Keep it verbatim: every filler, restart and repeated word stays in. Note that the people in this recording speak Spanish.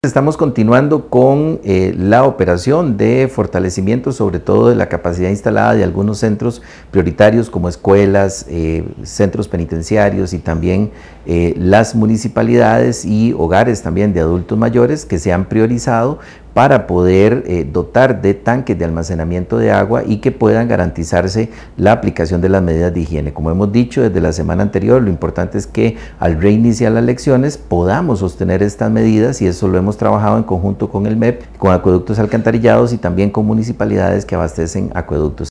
Estamos continuando con eh, la operación de fortalecimiento, sobre todo de la capacidad instalada de algunos centros prioritarios como escuelas, eh, centros penitenciarios y también eh, las municipalidades y hogares también de adultos mayores que se han priorizado para poder eh, dotar de tanques de almacenamiento de agua y que puedan garantizarse la aplicación de las medidas de higiene. Como hemos dicho desde la semana anterior, lo importante es que al reiniciar las lecciones podamos sostener estas medidas, y eso lo hemos trabajado en conjunto con el M E P, con acueductos alcantarillados y también con municipalidades que abastecen acueductos.